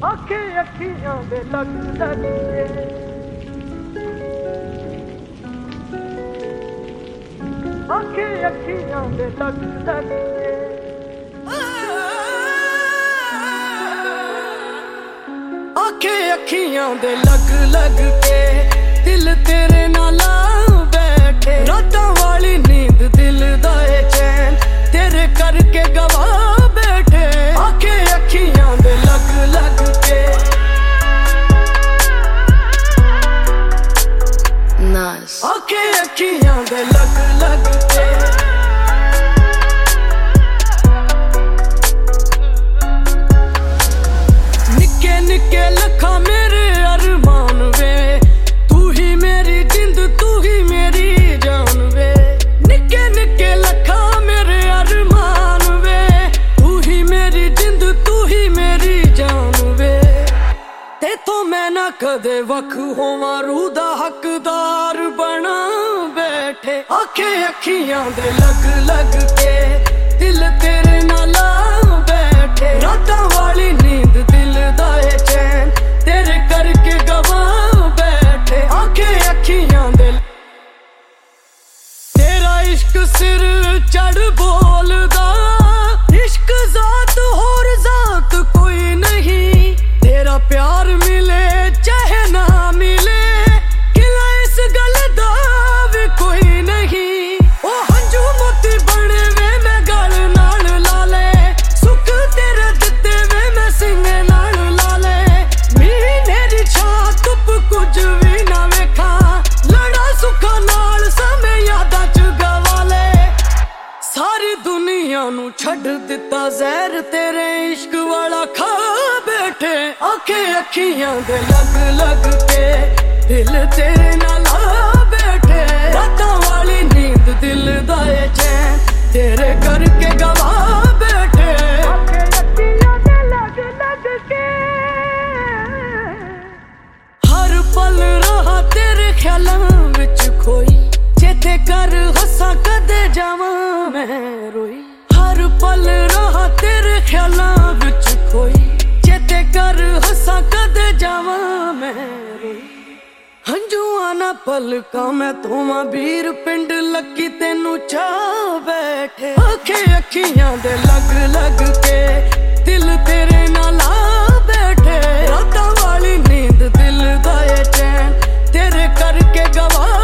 आखे अखियां दे लग लग के आखे अखियां दे लग लग के आखे अखियां दे लग लग के दिल तेरे नाल बैठे रातां वाली नींद दिल दा ए चैन तेरे करके गवा बैठे आखे अखियां दे लग लग के नाज़ आखे अखियां दे लग लग के निक्के निक्के लखा मेरे अरमान वे तू ही मेरी जिंद तू ही मेरी जान वे निक्के निक्के लखा मेरे अरमान वे तू ही मेरी जिंद तू ही मेरी जान वे तेथों मैं ना कदे वख होवां रूह दा हकदार बना बैठे आखे अखियां दे लग लग के दिल तेरे नाल बैठे रातां वाली नींद दिल दा ए चैन तेरे करके गवा बैठे आखे अखियां दे तेरा इश्क सिर चढ़ बोलदा इश्क जात होर जात कोई नहीं तेरा प्यार मिले चाहे ना मिले किला इस गल दा भी कोई नहीं ओ हंजू मोती बने वे मैं गल नाल ला ले सुख तेरे दिते वे मैं सीने नाल ला ले महीने दी छां धुप कुछ भी ना वेखा लड़ा सुखा नाल समय यादां च गवा ले सारी दुनिया नू छड्ड दिता जहर तेरे इश्क वाला खा बैठे आखे अखियां दे लग लग के दिल तेरे नाल बैठे रातां वाली नींद दिल दा ए चैन तेरे करके गवा बैठे आखे अखियां दे लग लग के हर पल रहा तेरे ख्यालां विच खोई चेते कर हसा कदे जावां मैं रोई हर पल रहा तेरे ख्यालां विच खोई चेते कर हसा कदे जावां मैं रोई हंजुआं ना पलकां मैं तोवां वीर पिंड लकी तेनू चा बैठे आखे अखियां दे लग लग के दिल तेरे नाल बैठे रातां वाली नींद दिल दा ए चैन तेरे करके गवा